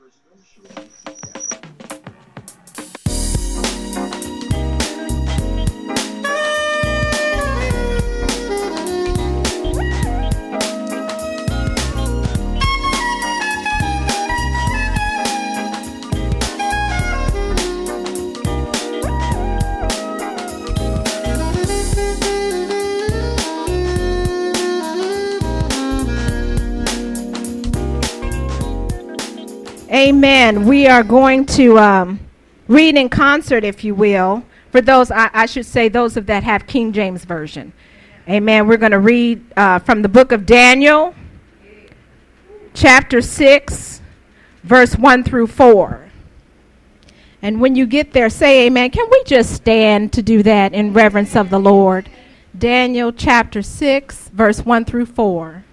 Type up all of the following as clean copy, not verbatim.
Amen. We are going to read in concert, if you will, for those, I should say, those of that have King James Version. Amen. We're going to read from the book of Daniel, chapter 6, verse 1 through 4. And when you get there, say amen. Can we just stand to do that in reverence of the Lord? Daniel, chapter 6, verse 1 through 4.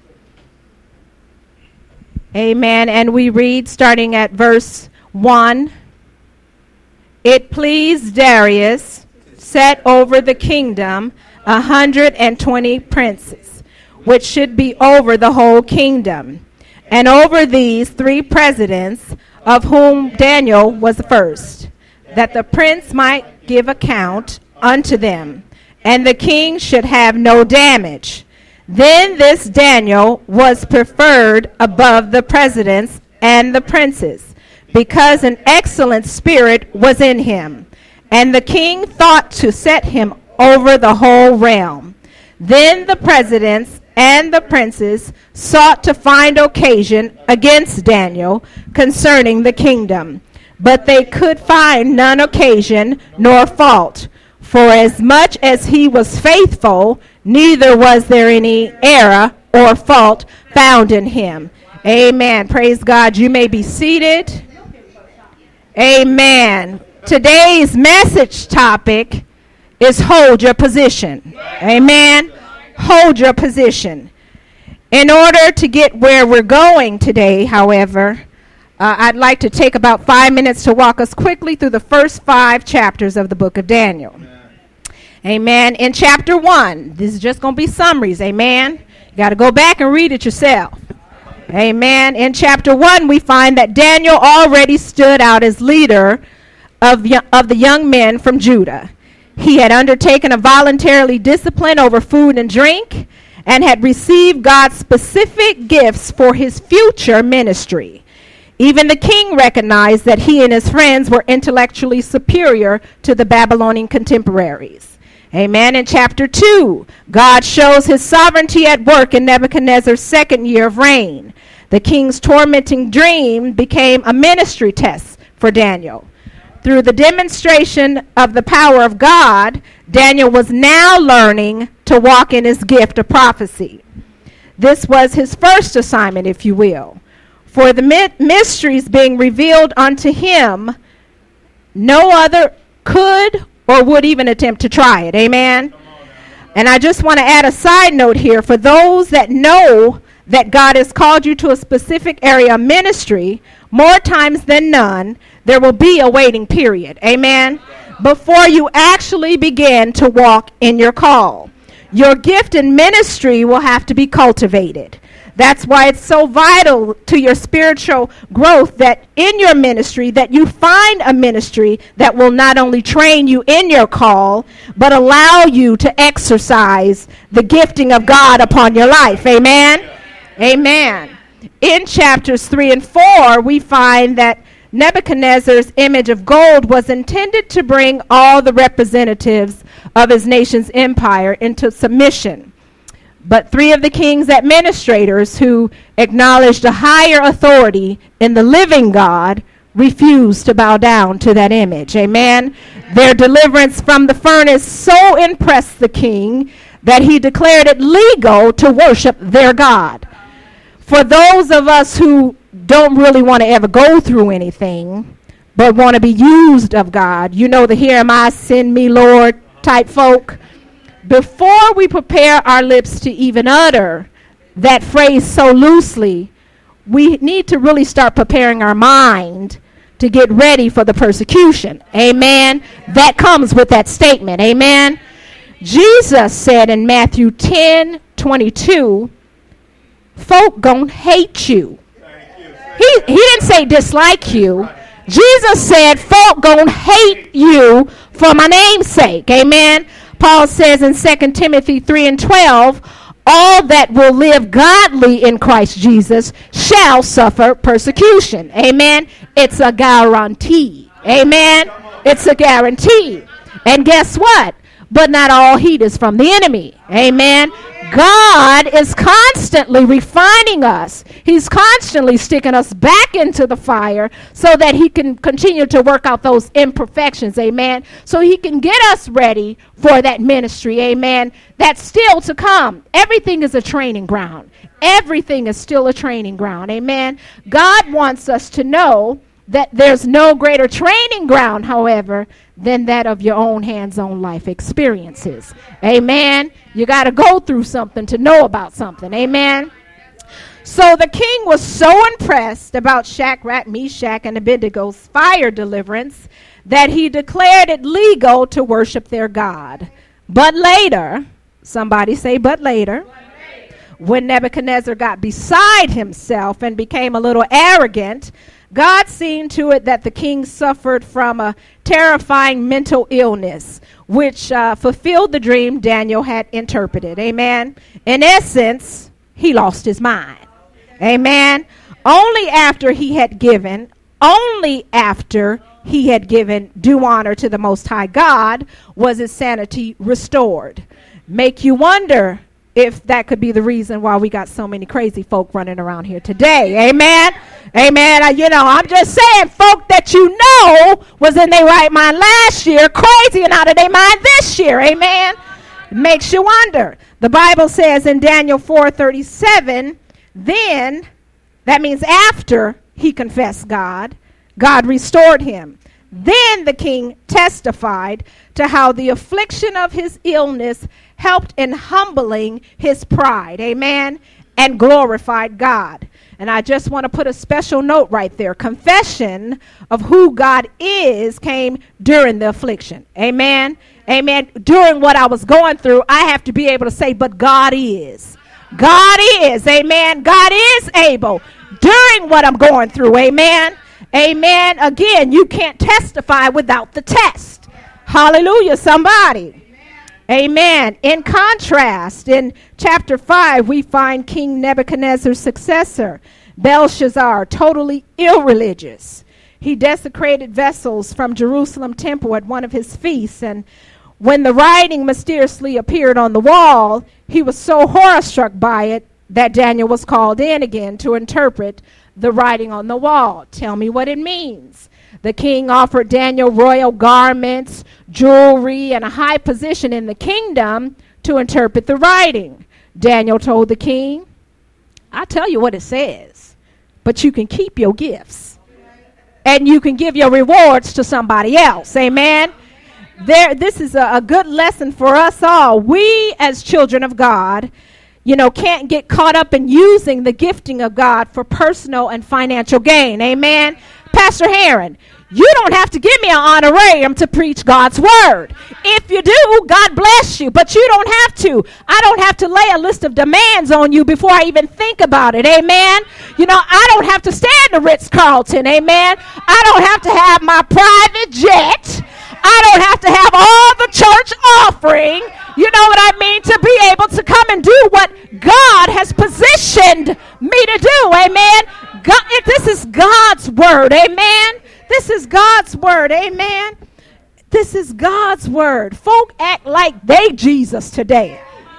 Amen. And we read starting at verse 1. It pleased Darius set over the kingdom 120 princes, which should be over the whole kingdom, and over these 3 presidents, of whom Daniel was the first, that the prince might give account unto them, and the king should have no damage. Then this Daniel was preferred above the presidents and the princes, because an excellent spirit was in him, and the king thought to set him over the whole realm. Then the presidents and the princes sought to find occasion against Daniel concerning the kingdom, but they could find none occasion nor fault, for as much as he was faithful, neither was there any error or fault found in him. Amen. Praise God. You may be seated. Amen. Today's message topic is hold your position. Amen. Hold your position. In order to get where we're going today, however, I'd like to take about 5 minutes to walk us quickly through the first 5 chapters of the book of Daniel. Amen. In chapter 1, this is just going to be summaries. Amen. You got to go back and read it yourself. Amen. In chapter 1, we find that Daniel already stood out as leader of the young men from Judah. He had undertaken a voluntary discipline over food and drink and had received God's specific gifts for his future ministry. Even the king recognized that he and his friends were intellectually superior to the Babylonian contemporaries. Amen. In chapter 2, God shows his sovereignty at work in Nebuchadnezzar's second year of reign. The king's tormenting dream became a ministry test for Daniel. Through the demonstration of the power of God, Daniel was now learning to walk in his gift of prophecy. This was his first assignment, if you will. For the mysteries being revealed unto him, no other could or would even attempt to try it. Amen. And I just want to add a side note here. For those that know that God has called you to a specific area of ministry, more times than none, there will be a waiting period. Amen. Before you actually begin to walk in your call. Your gift in ministry will have to be cultivated. That's why it's so vital to your spiritual growth that in your ministry, that you find a ministry that will not only train you in your call, but allow you to exercise the gifting of God upon your life. Amen? Amen. In chapters 3 and 4, we find that Nebuchadnezzar's image of gold was intended to bring all the representatives of his nation's empire into submission. But 3 of the king's administrators, who acknowledged a higher authority in the living God, refused to bow down to that image. Amen. Their deliverance from the furnace so impressed the king that he declared it legal to worship their God. For those of us who don't really want to ever go through anything, but want to be used of God, you know the "here am I, send me, Lord" type folk. Before we prepare our lips to even utter that phrase so loosely, we need to really start preparing our mind to get ready for the persecution. Amen. That comes with that statement. Amen. Jesus said in Matthew 10:22, folk gonna hate you. He didn't say dislike you. Jesus said folk gonna hate you for my name's sake. Amen. Paul says in 2 Timothy 3:12, all that will live godly in Christ Jesus shall suffer persecution. Amen. It's a guarantee. Amen. It's a guarantee. And guess what? But not all heat is from the enemy. Amen. God is constantly refining us. He's constantly sticking us back into the fire so that he can continue to work out those imperfections. Amen. So he can get us ready for that ministry. Amen. That's still to come. Everything is a training ground. Everything is still a training ground. Amen. God wants us to know that there's no greater training ground, however, than that of your own hands-on life experiences. Amen. You got to go through something to know about something. Amen. So the king was so impressed about Shadrach, Meshach, and Abednego's fire deliverance that he declared it legal to worship their God. But later, somebody say, but later, when Nebuchadnezzar got beside himself and became a little arrogant, God seen to it that the king suffered from a terrifying mental illness, which fulfilled the dream Daniel had interpreted. Amen. In essence, he lost his mind. Amen. Only after he had given due honor to the Most High God was his sanity restored. Make you wonder if that could be the reason why we got so many crazy folk running around here today. Amen. Amen. I'm just saying, folk that you know was in their right mind last year, crazy and out of their mind this year. Amen. It makes you wonder. The Bible says in Daniel 4:37, then, that means after he confessed God, God restored him. Then the king testified to how the affliction of his illness helped in humbling his pride. Amen. And glorified God. And I just want to put a special note right there. Confession of who God is came during the affliction. Amen. Amen. During what I was going through, I have to be able to say, but God is. God is. Amen. God is able. During what I'm going through. Amen. Amen. Again, you can't testify without the test. Hallelujah, somebody. Amen. In contrast, in chapter 5, we find King Nebuchadnezzar's successor, Belshazzar, totally irreligious. He desecrated vessels from Jerusalem temple at one of his feasts, and when the writing mysteriously appeared on the wall, he was so horror-struck by it that Daniel was called in again to interpret the writing on the wall. Tell me what it means. The king offered Daniel royal garments, jewelry, and a high position in the kingdom to interpret the writing. Daniel told the king, I'll tell you what it says, but you can keep your gifts. And you can give your rewards to somebody else. Amen. This is a good lesson for us all. We as children of God, can't get caught up in using the gifting of God for personal and financial gain. Amen. Pastor Heron, you don't have to give me an honorarium to preach God's word. If you do, God bless you, but you don't have to. I don't have to lay a list of demands on you before I even think about it. Amen. I don't have to stay in the Ritz-Carlton. Amen. I don't have to have my private jet. I don't have to have all the church offering. You know what I mean? To be able to come and do what God has positioned me to do. Amen. God, this is God's word. Amen. This is God's word. Amen. This is God's word. Folk act like they Jesus today.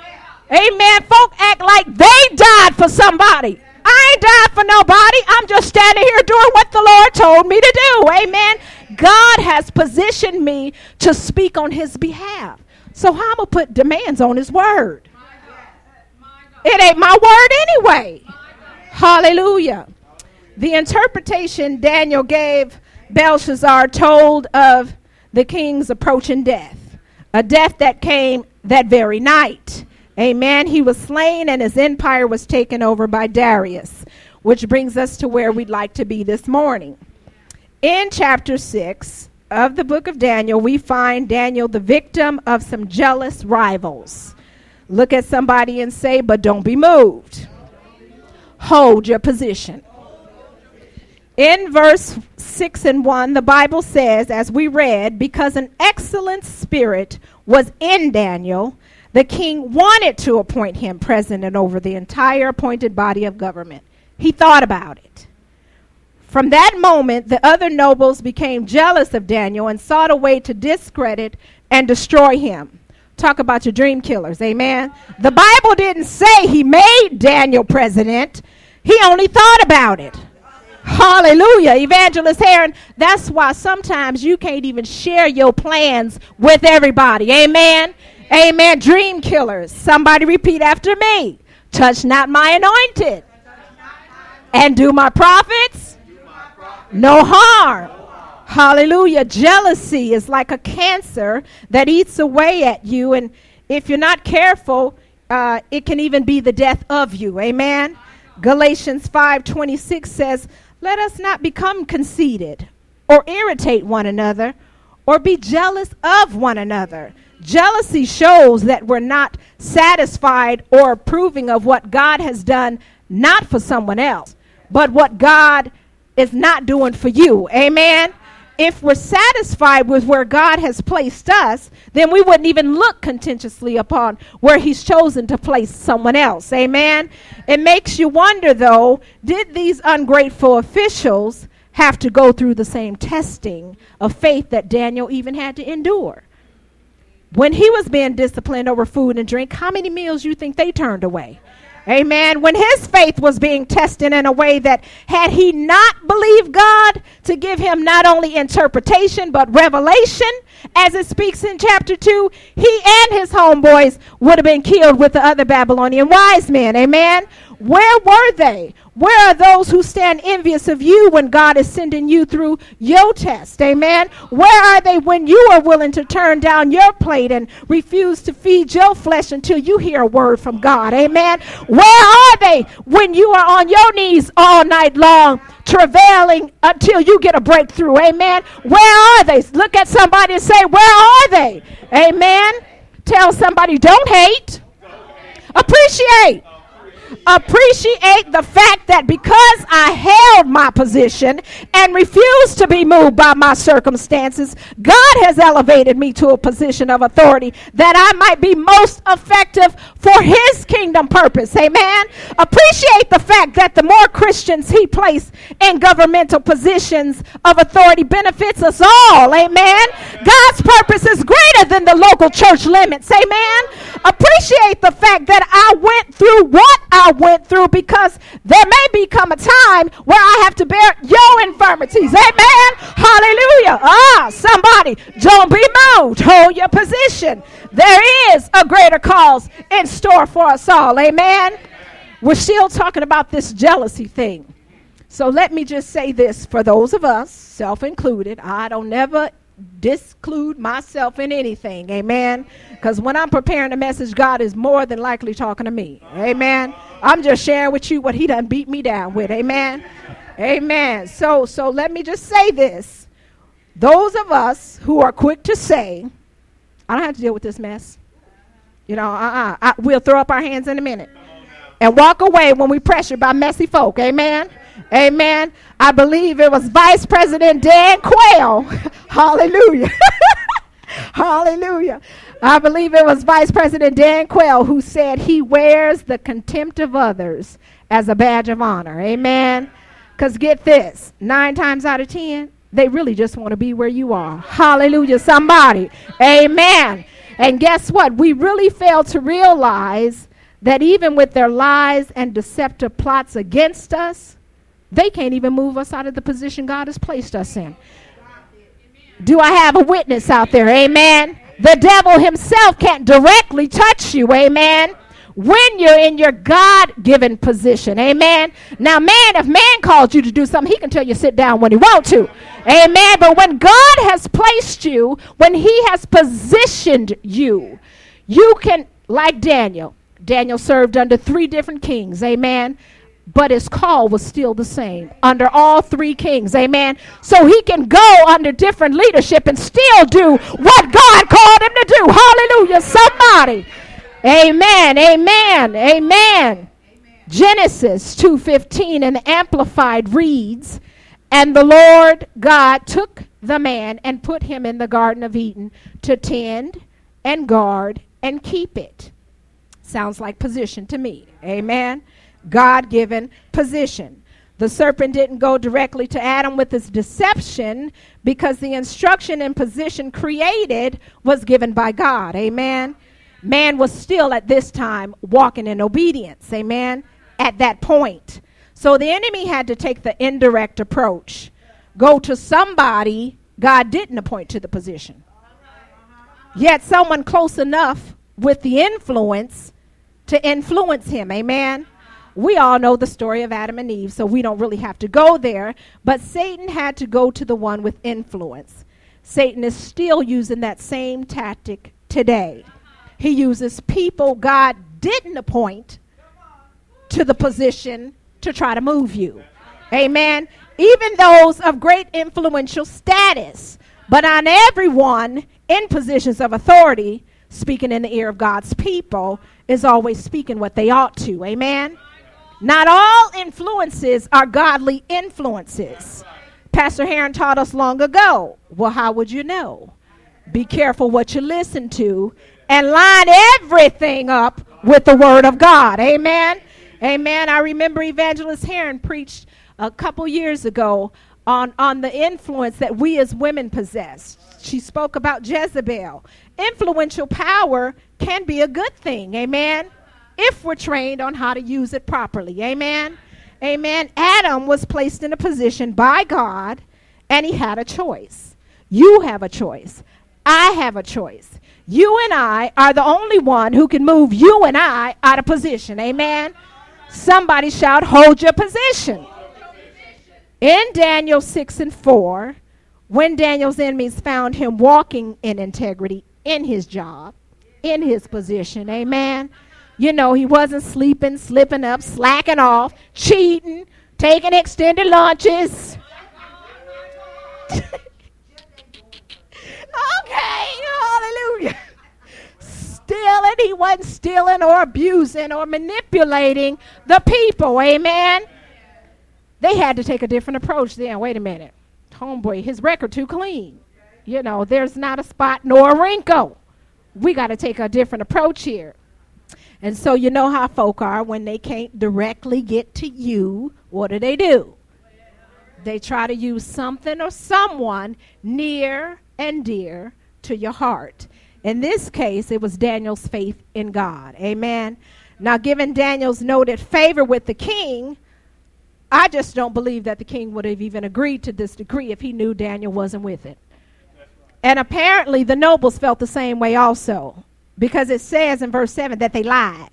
Amen. Folk act like they died for somebody. I ain't died for nobody. I'm just standing here doing what the Lord told me to do. Amen. God has positioned me to speak on his behalf. So how I'm going to put demands on his word? It ain't my word anyway. Hallelujah. The interpretation Daniel gave Belshazzar told of the king's approaching death, a death that came that very night. Amen. He was slain and his empire was taken over by Darius, which brings us to where we'd like to be this morning. In chapter 6 of the book of Daniel, we find Daniel the victim of some jealous rivals. Look at somebody and say, but don't be moved. Hold your position. In verse 6 and 1, the Bible says, as we read, because an excellent spirit was in Daniel, the king wanted to appoint him president over the entire appointed body of government. He thought about it. From that moment, the other nobles became jealous of Daniel and sought a way to discredit and destroy him. Talk about your dream killers, amen? The Bible didn't say he made Daniel president. He only thought about it. Hallelujah. Evangelist Heron, that's why sometimes you can't even share your plans with everybody. Amen? Amen. Dream killers. Somebody repeat after me. Touch not my anointed. And do my prophets no harm. Hallelujah. Jealousy is like a cancer that eats away at you. And if you're not careful, it can even be the death of you. Amen. Galatians 5:26 says, let us not become conceited or irritate one another or be jealous of one another. Jealousy shows that we're not satisfied or approving of what God has done, not for someone else, but what God is not doing for you. Amen. If we're satisfied with where God has placed us, then we wouldn't even look contentiously upon where he's chosen to place someone else. Amen. It makes you wonder, though, did these ungrateful officials have to go through the same testing of faith that Daniel even had to endure? When he was being disciplined over food and drink, how many meals you think they turned away? Amen. When his faith was being tested in a way that had he not believed God to give him not only interpretation but revelation, as it speaks in chapter 2, he and his homeboys would have been killed with the other Babylonian wise men. Amen. Where were they? Where are those who stand envious of you when God is sending you through your test? Amen. Where are they when you are willing to turn down your plate and refuse to feed your flesh until you hear a word from God? Amen. Where are they when you are on your knees all night long, travailing until you get a breakthrough? Amen. Where are they? Look at somebody and say, where are they? Amen. Tell somebody, don't hate. Appreciate. Appreciate the fact that because I held my position and refused to be moved by my circumstances, God has elevated me to a position of authority that I might be most effective for his kingdom purpose. Amen. Appreciate the fact that the more Christians he placed in governmental positions of authority benefits us all. Amen. God's purpose is greater than the local church limits. Amen. Appreciate the fact that I went through what I went through, because there may become a time where I have to bear your infirmities. Amen. Hallelujah. Somebody, don't be moved. Hold your position. There is a greater cause in store for us all. Amen. We're still talking about this jealousy thing. So let me just say this for those of us, self-included. I don't never disclude myself in anything. Amen. Because when I'm preparing a message, God is more than likely talking to me. Amen. I'm just sharing with you what he done beat me down with. Amen. Amen. So let me just say this. Those of us who are quick to say, I don't have to deal with this mess. You know, we'll throw up our hands in a minute and walk away when we pressured by messy folk. Amen. Amen. I believe it was Vice President Dan Quayle. Hallelujah. Hallelujah. I believe it was Vice President Dan Quayle who said he wears the contempt of others as a badge of honor. Amen. Because get this, 9 times out of 10, they really just want to be where you are. Hallelujah. Somebody. Amen. And guess what? We really fail to realize that even with their lies and deceptive plots against us, they can't even move us out of the position God has placed us in. Do I have a witness out there? Amen. The devil himself can't directly touch you. Amen. When you're in your God-given position. Amen. Now, man, if man called you to do something, he can tell you sit down when he wants to. Amen. But when God has placed you, when he has positioned you, you can, like Daniel. Daniel served under 3 different kings. Amen. But his call was still the same under all 3 kings. Amen. So he can go under different leadership and still do what God called him to do. Hallelujah. Somebody. Amen. Amen. Amen. Genesis 2:15 in the Amplified reads, And the Lord God took the man and put him in the Garden of Eden to tend and guard and keep it. Sounds like position to me. Amen. God-given position. The serpent didn't go directly to Adam with his deception because the instruction and position created was given by God. Amen. Man was still at this time walking in obedience. Amen. At that point. So the enemy had to take the indirect approach. Go to somebody God didn't appoint to the position. Yet someone close enough with the influence to influence him. Amen. We all know the story of Adam and Eve, so we don't really have to go there. But Satan had to go to the one with influence. Satan is still using that same tactic today. He uses people God didn't appoint to the position to try to move you. Amen. Even those of great influential status, but not everyone in positions of authority speaking in the ear of God's people is always speaking what they ought to. Amen. Not all influences are godly influences. Pastor Heron taught us long ago. Well, how would you know? Be careful what you listen to and line everything up with the word of God. Amen. Amen. I remember Evangelist Heron preached a couple years ago on the influence that we as women possess. She spoke about Jezebel. Influential power can be a good thing. Amen. If we're trained on how to use it properly. Amen. Amen. Adam was placed in a position by God, and he had a choice. You have a choice. I have a choice. You and I are the only one who can move you and I out of position. Amen. Somebody shout, hold your position. In Daniel 6:4, when Daniel's enemies found him walking in integrity in his job, in his position, amen. You know, he wasn't sleeping, slipping up, slacking off, cheating, taking extended lunches. Okay, hallelujah. Stealing, he wasn't stealing or abusing or manipulating the people, amen. They had to take a different approach then. Wait a minute. Homeboy, his record too clean. You know, there's not a spot nor a wrinkle. We got to take a different approach here. And so you know how folk are when they can't directly get to you. What do? They try to use something or someone near and dear to your heart. In this case, it was Daniel's faith in God. Amen. Now, given Daniel's noted favor with the king, I just don't believe that the king would have even agreed to this decree if he knew Daniel wasn't with it. And apparently the nobles felt the same way also, because it says in verse 7 that they lied.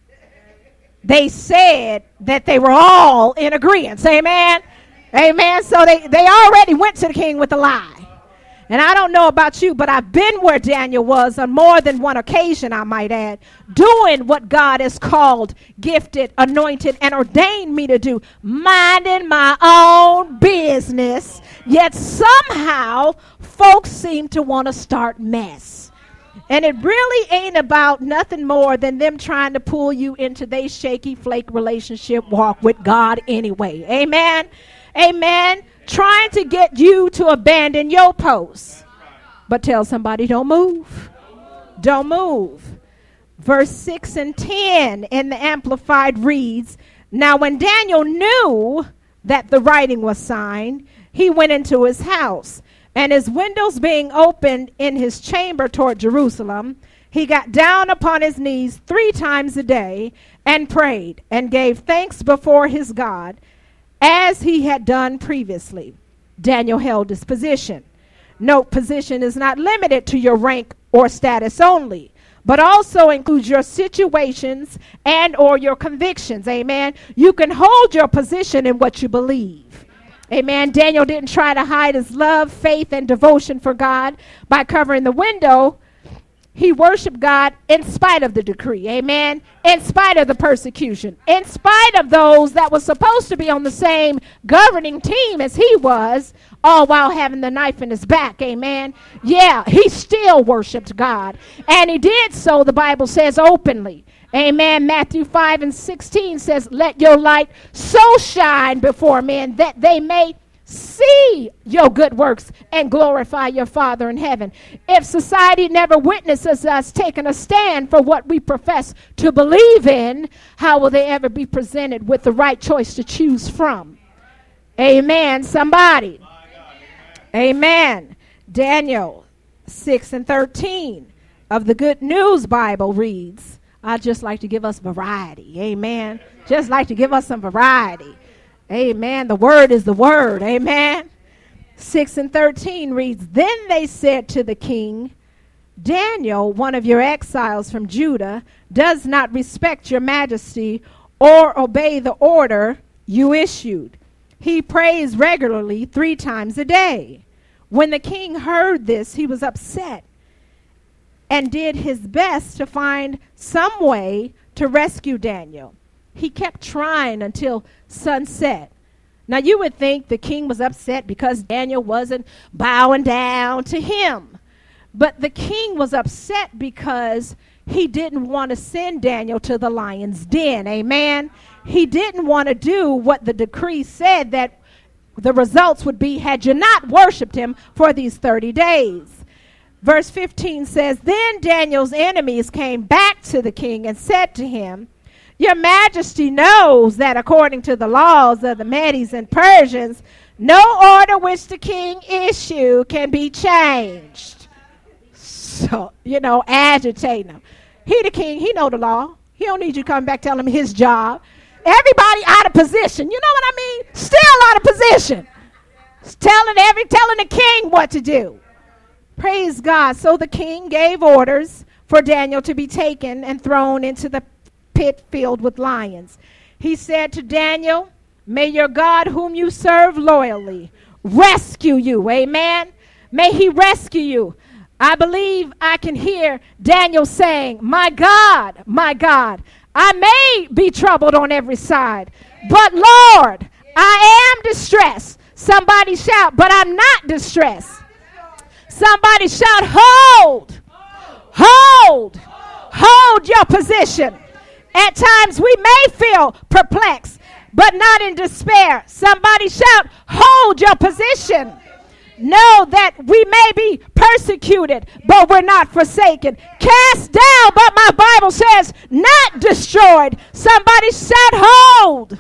They said that they were all in agreement. Amen. Amen. So they already went to the king with a lie. And I don't know about you, but I've been where Daniel was on more than one occasion, I might add, doing what God has called, gifted, anointed, and ordained me to do, minding my own business. Yet somehow folks seem to want to start mess. And it really ain't about nothing more than them trying to pull you into their shaky flake relationship walk with God anyway. Amen. Amen. Trying to get you to abandon your post. But tell somebody, don't move. Don't move. Verse 6 and 10 in the Amplified reads, now when Daniel knew that the writing was signed, he went into his house, and his windows being opened in his chamber toward Jerusalem, he got down upon his knees 3 times a day and prayed and gave thanks before his God, as he had done previously. Daniel held his position. Note, position is not limited to your rank or status only, but also includes your situations and or your convictions. Amen. You can hold your position in what you believe. Amen. Daniel didn't try to hide his love, faith, and devotion for God by covering the window. He worshiped God in spite of the decree. Amen. In spite of the persecution. In spite of those that were supposed to be on the same governing team as he was, all while having the knife in his back. Amen. Yeah, he still worshiped God. And he did so, the Bible says, openly. Amen. Matthew 5:16 says, let your light so shine before men that they may see your good works and glorify your Father in heaven. If society never witnesses us taking a stand for what we profess to believe in, how will they ever be presented with the right choice to choose from? Amen, somebody. Amen. Daniel 6:13 of the Good News Bible reads, I'd just like to give us variety. Amen. Just like to give us some variety. Amen. The word is the word. Amen. 6:13 reads, Then they said to the king, Daniel, one of your exiles from Judah, does not respect your majesty or obey the order you issued. He prays regularly 3 times a day. When the king heard this, he was upset and did his best to find some way to rescue Daniel. He kept trying until sunset. Now you would think the king was upset because Daniel wasn't bowing down to him. But the king was upset because he didn't want to send Daniel to the lion's den. Amen. He didn't want to do what the decree said that the results would be had you not worshiped him for these 30 days. Verse 15 says, Then Daniel's enemies came back to the king and said to him, Your majesty knows that according to the laws of the Medes and Persians, no order which the king issued can be changed. So, agitating him. He the king, he know the law. He don't need you to come back telling him his job. Everybody out of position. You know what I mean? Still out of position. Telling the king what to do. Praise God. So the king gave orders for Daniel to be taken and thrown into the pit filled with lions. He said to Daniel, May your God whom you serve loyally rescue you. Amen. May he rescue you. I believe I can hear Daniel saying, my God, I may be troubled on every side, but Lord, I am distressed. Somebody shout, but I'm not distressed. Somebody shout, hold your position. At times we may feel perplexed, but not in despair. Somebody shout, hold your position. Know that we may be persecuted, but we're not forsaken. Cast down, but my Bible says not destroyed. Somebody shout, hold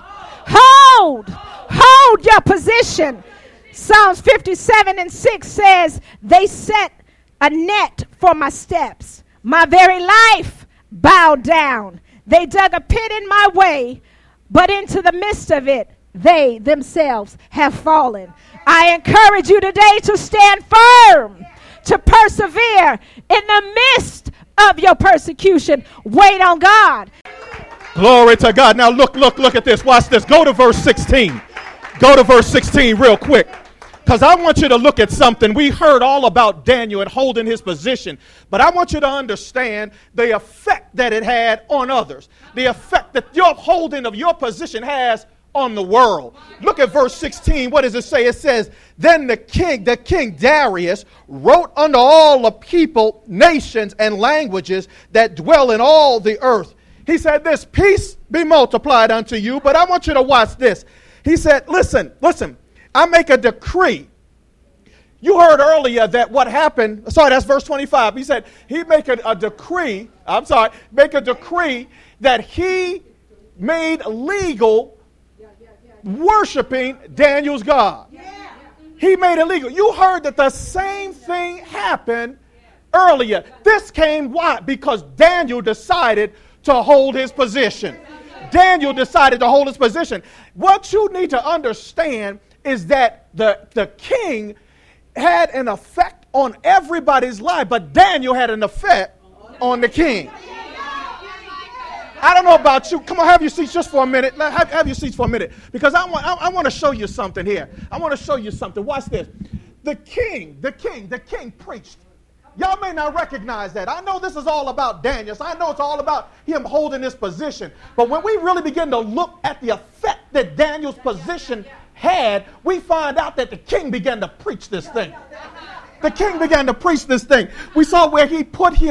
your position. Psalms 57:6 says, They set a net for my steps. My very life bowed down. They dug a pit in my way, but into the midst of it, they themselves have fallen. I encourage you today to stand firm, to persevere in the midst of your persecution. Wait on God. Glory to God. Now look at this. Watch this. Go to verse 16. Go to verse 16 real quick. Because I want you to look at something. We heard all about Daniel and holding his position. But I want you to understand the effect that it had on others. The effect that your holding of your position has on the world. Look at verse 16. What does it say? It says, Then the king Darius wrote unto all the people, nations, and languages that dwell in all the earth. He said this, peace be multiplied unto you. But I want you to watch this. He said, listen, I make a decree. You heard earlier that what happened, that's verse 25. He said he make a decree that he made legal worshiping Daniel's God. He made it legal. You heard that the same thing happened earlier. This came why? Because Daniel decided to hold his position. Daniel decided to hold his position. What you need to understand is that the king had an effect on everybody's life, but Daniel had an effect on the king. I don't know about you. Come on, have your seats just for a minute. Have your seats for a minute, because I want to show you something here. I want to show you something. Watch this. The king preached. Y'all may not recognize that. I know this is all about Daniel. So I know it's all about him holding his position. But when we really begin to look at the effect that Daniel's position had, we find out that the king began to preach this thing. The king began to preach this thing. We saw where he put him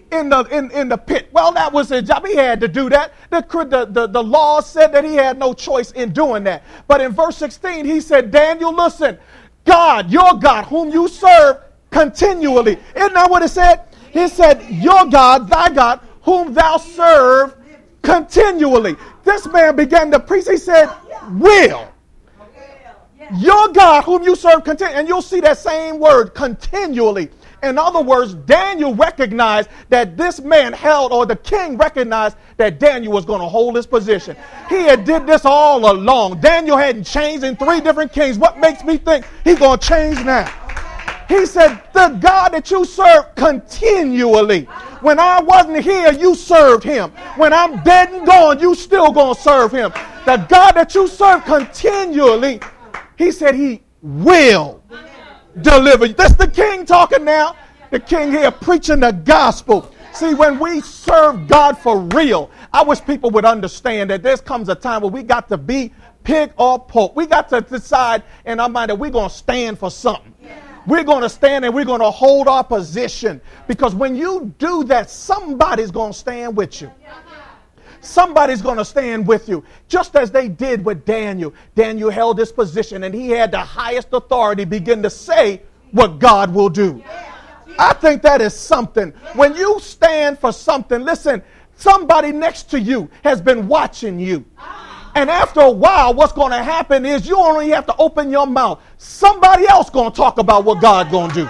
in the pit. Well, that was his job. He had to do that. The law said that he had no choice in doing that. But in verse 16, he said, Daniel, listen, God, your God, whom you serve continually. Isn't that what it said? He said, your God, thy God, whom thou serve continually. This man began to preach. He said, will. Your God, whom you serve continually. And you'll see that same word, continually. In other words, Daniel recognized that this man held, or the king recognized that Daniel was going to hold his position. He had did this all along. Daniel hadn't changed in 3 different kings. What makes me think he's going to change now? He said, the God that you serve continually. When I wasn't here, you served him. When I'm dead and gone, you still going to serve him. The God that you serve continually, he said he will deliver you. That's the king talking now. The king here preaching the gospel. See, when we serve God for real, I wish people would understand that there comes a time where we got to be pig or pork. We got to decide in our mind that we're going to stand for something. We're going to stand and we're going to hold our position. Because when you do that, somebody's going to stand with you. Somebody's going to stand with you, just as they did with Daniel. Daniel held his position, and he had the highest authority begin to say what God will do. I think that is something. When you stand for something, listen, somebody next to you has been watching you. And after a while, what's going to happen is you only have to open your mouth. Somebody else going to talk about what God's going to do.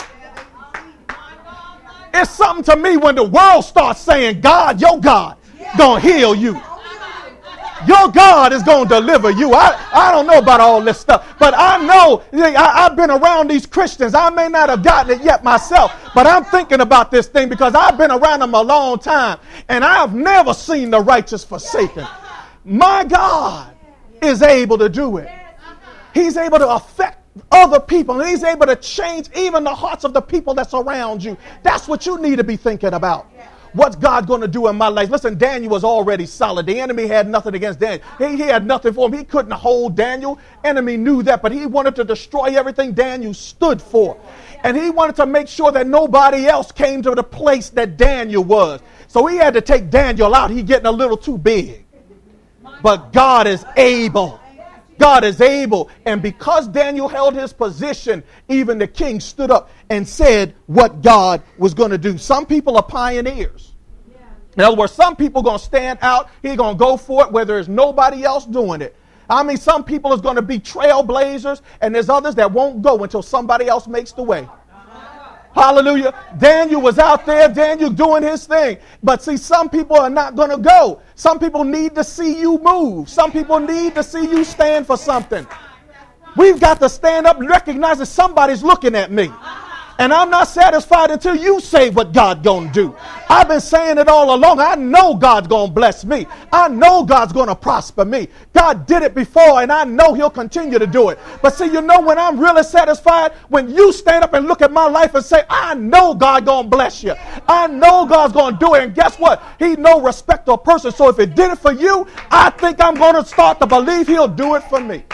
It's something to me when the world starts saying, God, your God, going to heal you. Your God is going to deliver you. I don't know about all this stuff, but I know I've been around these Christians. I may not have gotten it yet myself, but I'm thinking about this thing because I've been around them a long time, and I've never seen the righteous forsaken. My God is able to do it. He's able to affect other people, and he's able to change even the hearts of the people that's around you. That's what you need to be thinking about. What's God going to do in my life? Listen, Daniel was already solid. The enemy had nothing against Daniel. He had nothing for him. He couldn't hold Daniel. Enemy knew that, but he wanted to destroy everything Daniel stood for. And he wanted to make sure that nobody else came to the place that Daniel was. So he had to take Daniel out. He's getting a little too big. But God is able. God is able. And because Daniel held his position, even the king stood up and said what God was going to do. Some people are pioneers. In other words, some people are going to stand out. He's going to go for it where there's nobody else doing it. I mean, some people is going to be trailblazers, and there's others that won't go until somebody else makes the way. Hallelujah. Daniel was out there, Daniel doing his thing. But see, some people are not going to go. Some people need to see you move. Some people need to see you stand for something. We've got to stand up and recognize that somebody's looking at me. And I'm not satisfied until you say what God's going to do. I've been saying it all along. I know God's going to bless me. I know God's going to prosper me. God did it before, and I know he'll continue to do it. But see, you know when I'm really satisfied? When you stand up and look at my life and say, I know God's going to bless you. I know God's going to do it. And guess what? He no respect of person. So if it did it for you, I think I'm going to start to believe he'll do it for me.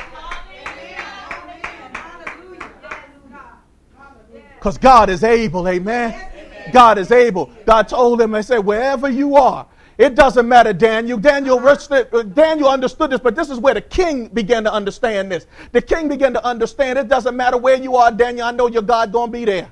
Because God is able, amen? God is able. God told him and said, wherever you are, it doesn't matter, Daniel. Daniel understood this, but this is where the king began to understand this. The king began to understand it doesn't matter where you are, Daniel. I know your God going to be there.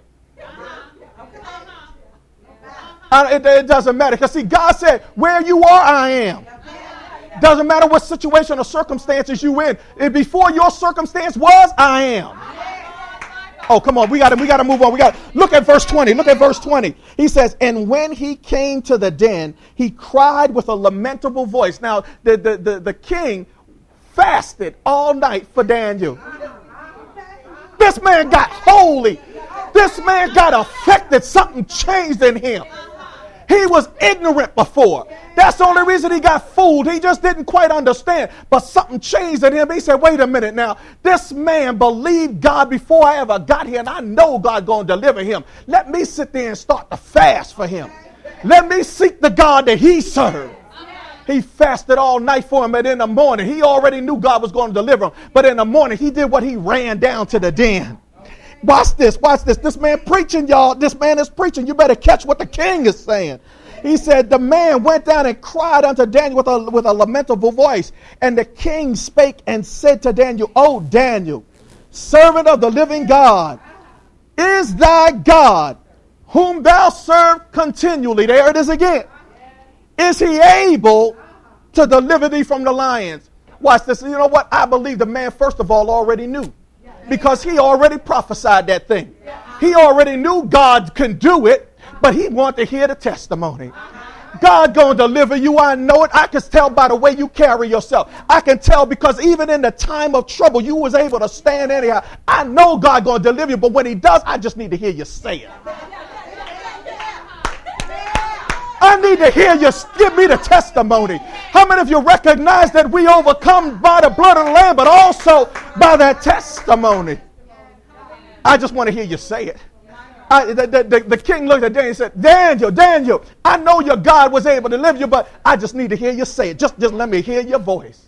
It doesn't matter. Because see, God said, where you are, I am. Doesn't matter what situation or circumstances you in. Before your circumstance was, I am. Oh, come on. We got to move on. Look at verse 20. Look at verse 20. He says, and when he came to the den, he cried with a lamentable voice. Now, the king fasted all night for Daniel. This man got holy. This man got affected. Something changed in him. He was ignorant before. That's the only reason he got fooled. He just didn't quite understand. But something changed in him. He said, wait a minute now. This man believed God before I ever got here, and I know God's going to deliver him. Let me sit there and start to fast for him. Let me seek the God that he served. He fasted all night for him, and in the morning, he already knew God was going to deliver him. But in the morning, he did what? He ran down to the den. Watch this, watch this. This man preaching, y'all. This man is preaching. You better catch what the king is saying. He said, the man went down and cried unto Daniel with a lamentable voice. And the king spake and said to Daniel, O Daniel, servant of the living God, is thy God, whom thou serve continually. There it is again. Is he able to deliver thee from the lions? Watch this. You know what? I believe the man, first of all, already knew. Because he already prophesied that thing. He already knew God can do it, but he wanted to hear the testimony. God gonna deliver you. I know it. I can tell by the way you carry yourself. I can tell because even in the time of trouble, you was able to stand anyhow. I know God gonna deliver you, but when he does, I just need to hear you say it. I need to hear you give me the testimony. How many of you recognize that we overcome by the blood of the Lamb, but also by that testimony? I just want to hear you say it. The king looked at Daniel and said, Daniel, I know your God was able to deliver you, but I just need to hear you say it. Just let me hear your voice.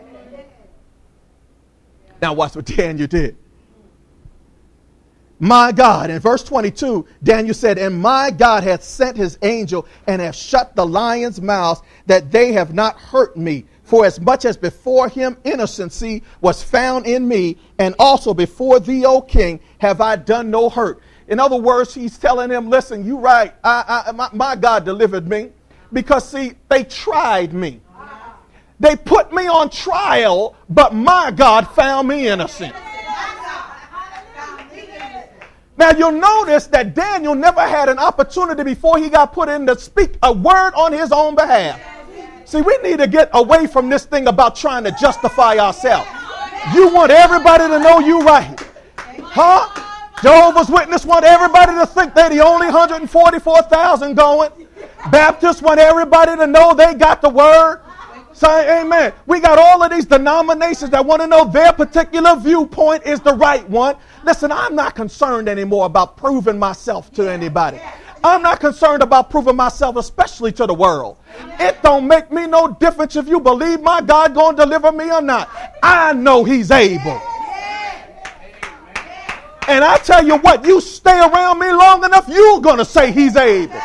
Now watch what Daniel did. My God, in verse 22, Daniel said, and my God hath sent his angel and hath shut the lions' mouths, that they have not hurt me. For as much as before him innocency was found in me, and also before thee, O king, have I done no hurt. In other words, he's telling him, listen, you right, my God delivered me. Because, see, they tried me. They put me on trial, but my God found me innocent. Now, you'll notice that Daniel never had an opportunity before he got put in to speak a word on his own behalf. See, we need to get away from this thing about trying to justify ourselves. You want everybody to know you right. Huh? Jehovah's Witnesses want everybody to think they're the only 144,000 going. Baptists want everybody to know they got the word. Say amen. We got all of these denominations that want to know their particular viewpoint is the right one. Listen, I'm not concerned anymore about proving myself to anybody. I'm not concerned about proving myself, especially to the world. It don't make me no difference if you believe my God going to deliver me or not. I know he's able. And I tell you what, you stay around me long enough, you're going to say he's able.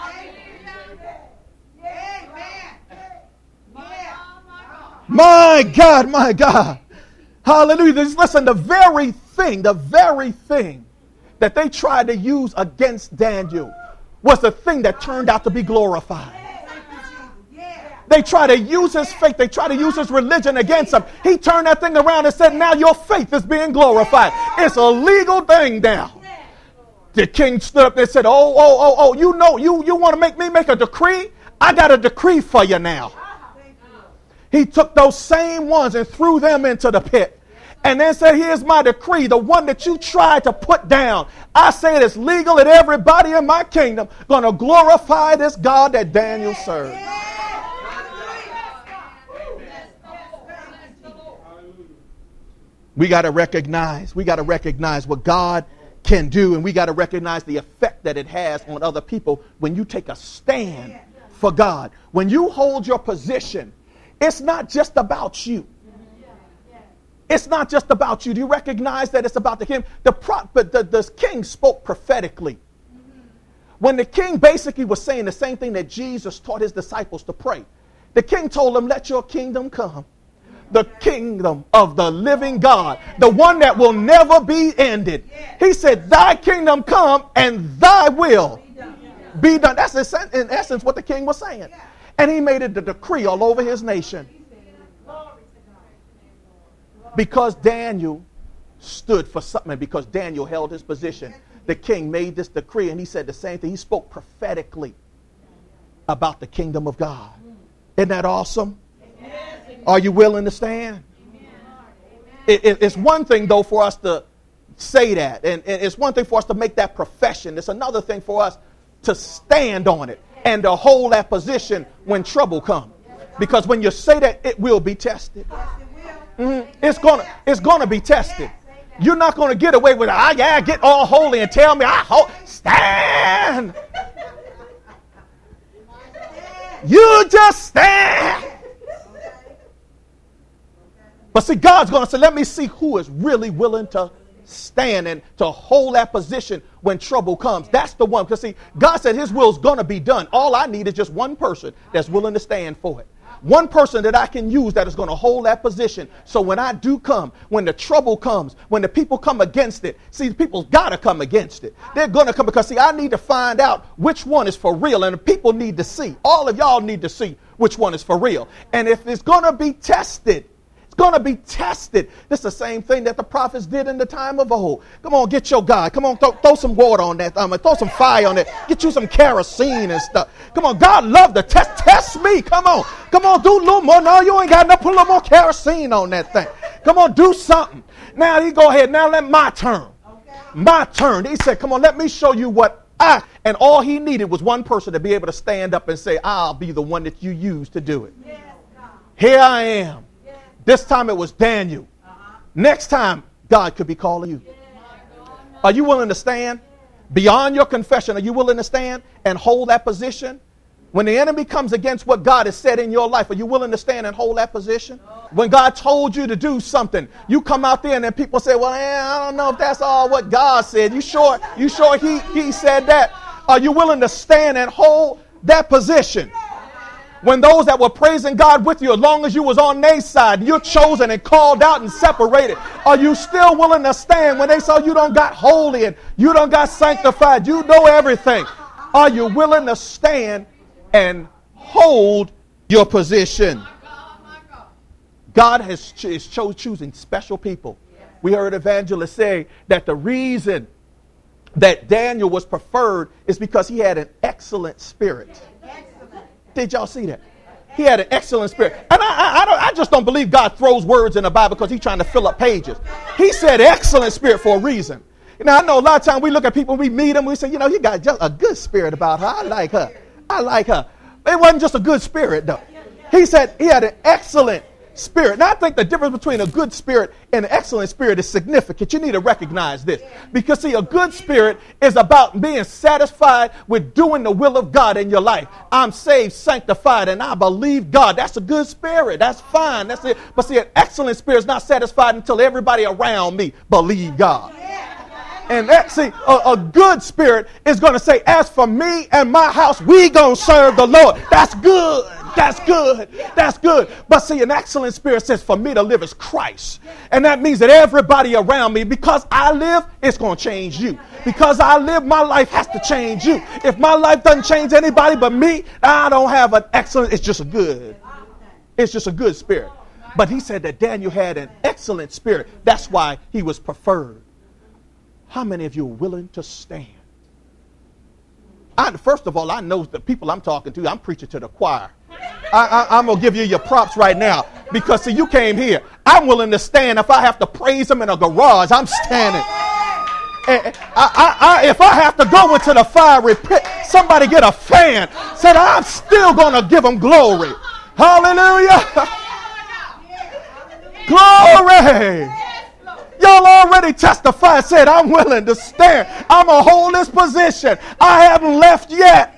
My God, my God. Hallelujah. Listen, the very thing that they tried to use against Daniel was the thing that turned out to be glorified. They tried to use his faith. They tried to use his religion against him. He turned that thing around and said, now your faith is being glorified. It's a legal thing now. The king stood up and said, oh, you know, you want to make me make a decree? I got a decree for you now. He took those same ones and threw them into the pit. And then said, here's my decree, the one that you tried to put down. I say it is legal and everybody in my kingdom going to glorify this God that Daniel served. We got to recognize what God can do, and we got to recognize the effect that it has on other people when you take a stand for God. When you hold your position, it's not just about you. It's not just about you. Do you recognize that it's about the king? The king spoke prophetically. When the king basically was saying the same thing that Jesus taught his disciples to pray. The king told them, let your kingdom come. The kingdom of the living God, the one that will never be ended. He said, thy kingdom come and thy will be done. That's in essence what the king was saying. And he made it the decree all over his nation. Because Daniel stood for something, because Daniel held his position, the king made this decree, and he said the same thing. He spoke prophetically about the kingdom of God. Isn't that awesome? Are you willing to stand? It's one thing, though, for us to say that, and it's one thing for us to make that profession. It's another thing for us to stand on it and to hold that position when trouble comes. Because when you say that, it will be tested. It's gonna be tested. You're not going to get away with it. Get all holy and tell me stand. You just stand. But see, God's going to say, let me see who is really willing to stand and to hold that position when trouble comes. That's the one. Because see, God said his will is going to be done. All I need is just one person that's willing to stand for it. One person that I can use that is going to hold that position. So when I do come, when the trouble comes, when the people come against it, see, the people got to come against it. They're going to come because, see, I need to find out which one is for real. And the people need to see. All of y'all need to see which one is for real. And if it's going to be tested, going to be tested. This is the same thing that the prophets did in the time of old. Come on, get your God. Come on, throw some water on that. Throw some fire on it. Get you some kerosene and stuff. Come on, God love to test me. Come on, do a little more. No, you ain't got enough. Put a little more kerosene on that thing. Come on, do something. Now he go ahead. Now let my turn. My turn. He said, come on, let me show you what and all he needed was one person to be able to stand up and say, I'll be the one that you use to do it. Here I am. This time it was Daniel. Next time, God could be calling you. Are you willing to stand? Beyond your confession, are you willing to stand and hold that position? When the enemy comes against what God has said in your life, are you willing to stand and hold that position? When God told you to do something, you come out there and then people say, well, I don't know if that's all what God said. You sure he said that? Are you willing to stand and hold that position? When those that were praising God with you, as long as you was on their side, you're chosen and called out and separated. Are you still willing to stand when they saw you don't got holy and you don't got sanctified? You know everything. Are you willing to stand and hold your position? God is choosing special people. We heard evangelists say that the reason that Daniel was preferred is because he had an excellent spirit. Did y'all see that? He had an excellent spirit. And I just don't believe God throws words in the Bible because he's trying to fill up pages. He said excellent spirit for a reason. Now, I know a lot of times we look at people, we meet them, we say, he got just a good spirit about her. I like her. It wasn't just a good spirit, though. He said he had an excellent spirit. Now, I think the difference between a good spirit and an excellent spirit is significant. You need to recognize this. Because, see, a good spirit is about being satisfied with doing the will of God in your life. I'm saved, sanctified, and I believe God. That's a good spirit. That's fine. That's it. But, see, an excellent spirit is not satisfied until everybody around me believe God. And a good spirit is going to say, as for me and my house, we going to serve the Lord. That's good. That's good. That's good. But see, an excellent spirit says for me to live is Christ. And that means that everybody around me, because I live, it's going to change you. Because I live, my life has to change you. If my life doesn't change anybody but me, I don't have an excellent, it's just a good spirit. But he said that Daniel had an excellent spirit. That's why he was preferred. How many of you are willing to stand? First of all, I know the people I'm talking to. I'm preaching to the choir. I'm going to give you your props right now. Because, see, you came here. I'm willing to stand. If I have to praise him in a garage, I'm standing. And if I have to go into the fiery pit, somebody get a fan. Said, I'm still going to give him glory. Hallelujah. Glory. Y'all already testified, said, I'm willing to stand. I'm going to hold this position. I haven't left yet.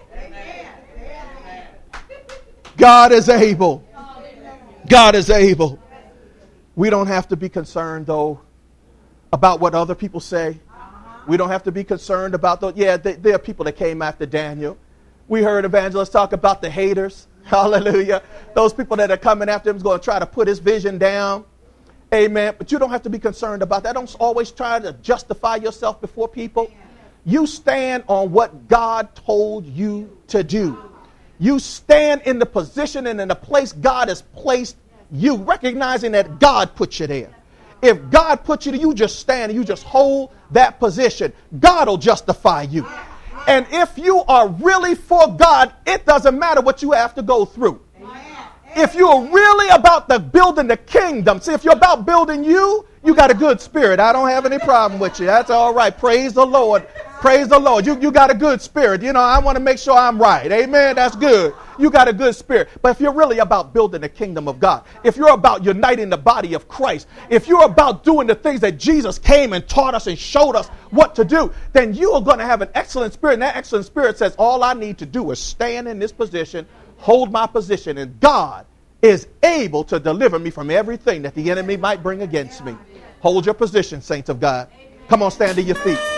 God is able. God is able. We don't have to be concerned, though, about what other people say. We don't have to be concerned about those. Yeah, there are people that came after Daniel. We heard evangelists talk about the haters. Hallelujah. Those people that are coming after him is going to try to put his vision down. Amen. But you don't have to be concerned about that. Don't always try to justify yourself before people. You stand on what God told you to do. You stand in the position and in the place God has placed you, recognizing that God put you there. If God put you there, you just stand and you just hold that position. God will justify you. And if you are really for God, it doesn't matter what you have to go through. If you're really about building the kingdom, see, if you're about building you got a good spirit. I don't have any problem with you. That's all right. Praise the Lord. Praise the Lord. You got a good spirit. I want to make sure I'm right. Amen. That's good. You got a good spirit. But if you're really about building the kingdom of God, if you're about uniting the body of Christ, if you're about doing the things that Jesus came and taught us and showed us what to do, then you are going to have an excellent spirit. And that excellent spirit says, all I need to do is stand in this position, hold my position, and God is able to deliver me from everything that the enemy might bring against me. Hold your position, saints of God. Come on, stand to your feet.